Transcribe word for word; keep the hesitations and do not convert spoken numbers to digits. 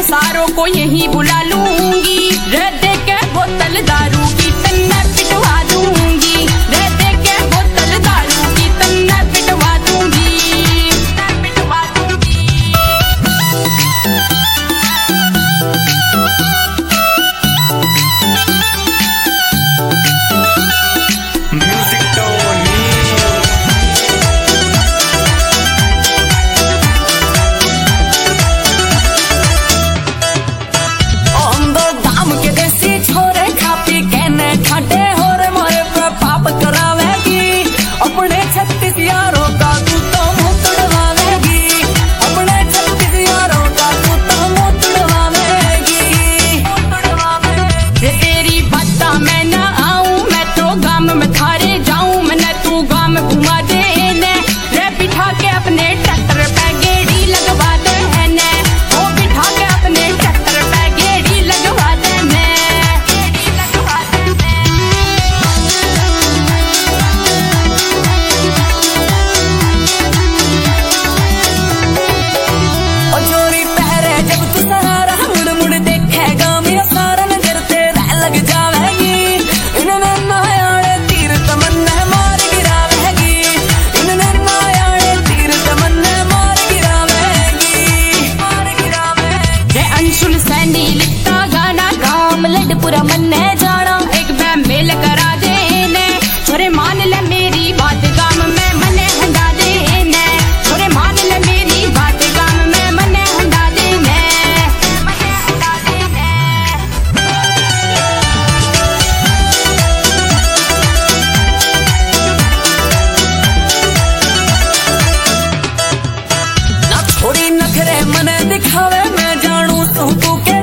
सारों को यही बुला लूंगी, रे दे के बोतल दारू की तन्ने पिटवा दूंगी, रे दे के बोतल दारू की तन्ने पिटवा दूंगी, पिटवा दूंगी। पूरा मन्ने जाना एक बैम मेल करा देने, छोरे मान ले मेरी बात गाम में मने हंडा देने, छोरे मान ले मेरी बात गाम में मने हंडा देने, मने हंडा देने। ना छोरी नखरे मने दिखावे मैं जानू तू तू के